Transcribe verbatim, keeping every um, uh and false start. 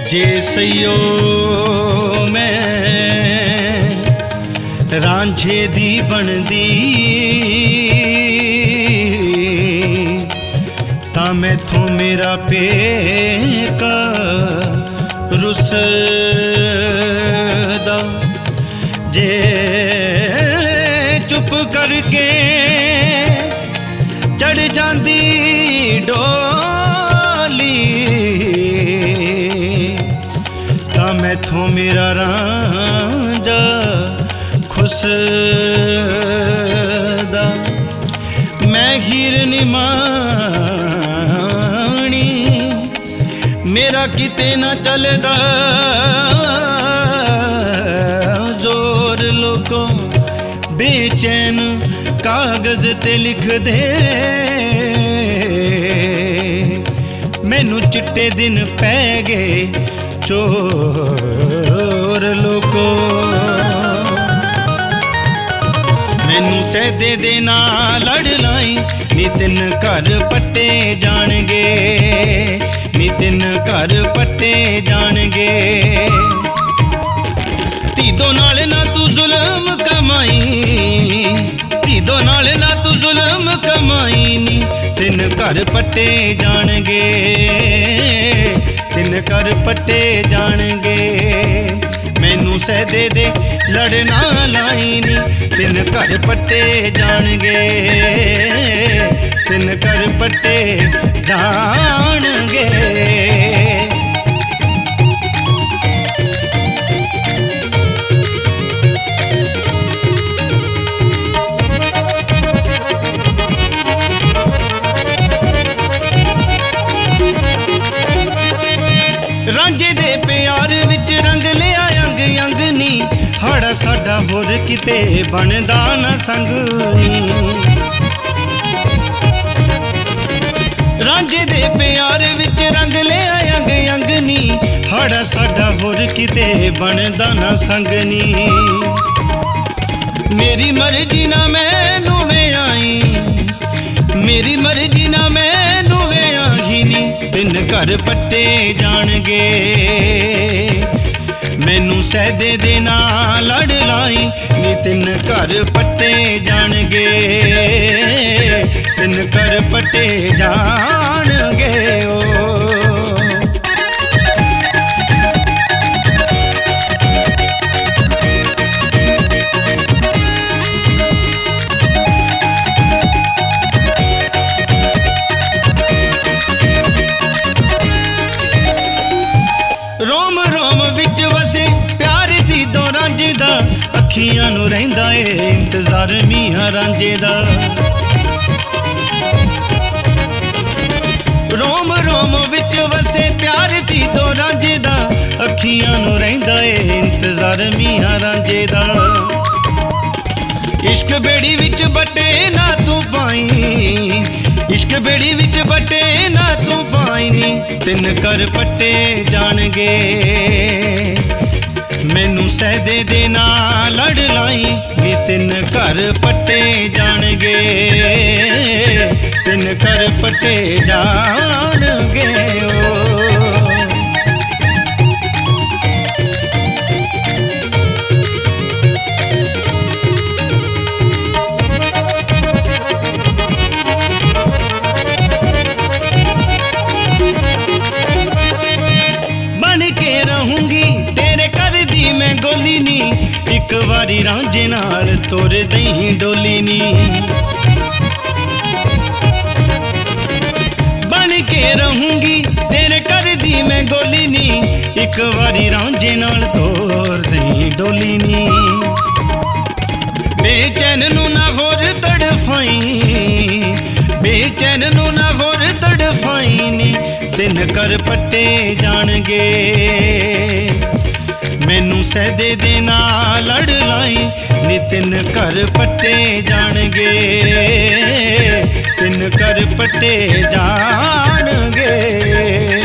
जे सईयो मैं रांझे दी बनदी तां मैथों मेरा पेका रुसदा। जे चुप करके चढ़ जांदी डोली तां मैथों मेरा रांझा खुसदा। मैं हीर निमाणी मेरा किते ना चलदा जोर लोगों बेचैन कागज ते लिख दे। मैनू चिट्टे दिन पै गए चोर लोगों मैनू सैदे दे नाल लड़ लाई नी तिन घर पट्टे जाणगे नी तिन घर पट्टे जाणगे। तीदो नाल ना तू जुल्म कमाई तीदो नाल ना तू जुल्म कमाई नी तिन घर पट्टे जाणगे तिन घर पट्टे जाणगे। मैनू सैदे दे लड़ना लाई नी तिन घर पट्टे जाणगे तिन घर पट्टे जाणगे। रांझे दे प्यार विच रंग लिया अंग अंग नी हाड़ा साडा होर किते बनदा ना संग नी। रांझे दे प्यार विच रंग लिया अंग अंग नी हाड़ा साडा होर किते बनदा ना संग नी। मेरी मर्जी ना मैनू वे आई मेरी मर्जी ना मैनू वे आही नी तिन घर पट्टे जाणगे। मैनू सैदे दे नाल लड़ लाई नी तिन घर पट्टे जाणगे तिन घर पट्टे जाणगे। ओ रोम रोम विच वसे प्यार दी दो रांझे दा अखियां नू रहिंदा ए इंतजार मियां रांझे दा। रोम रोम विच वसे प्यार दी दो रांझे दा अखियां नू रहिंदा ए इंतजार मियां रांझे दा। इश्क बेड़ी विच बटे ना तू पाई इश्क बेड़ी विच बटे ना तू पाई नी तिन घर पट्टे जाणगे। मैनू सैदे दे नाल लड़ लाई नी तिन घर पट्टे जाणगे तिन घर पट्टे जाणगे। ओ रहूंगी तेरे कर दी मैं गोली नी एक बारी रांझे नाल तोर दई डोली नी। बन के रहूंगी तेरे कर दी मैं गोली नी एक बारी रांझे नाल तोर दई डोली नी। बेचैन नू ना होर तड़फाई बेचैन नू ना होर तड़फाई नी तिन घर पट्टे जाणगे। मैनू सैदे दे नाल लड़ लाई नी तिन घर पट्टे जाणगे तिन घर पट्टे जाणगे।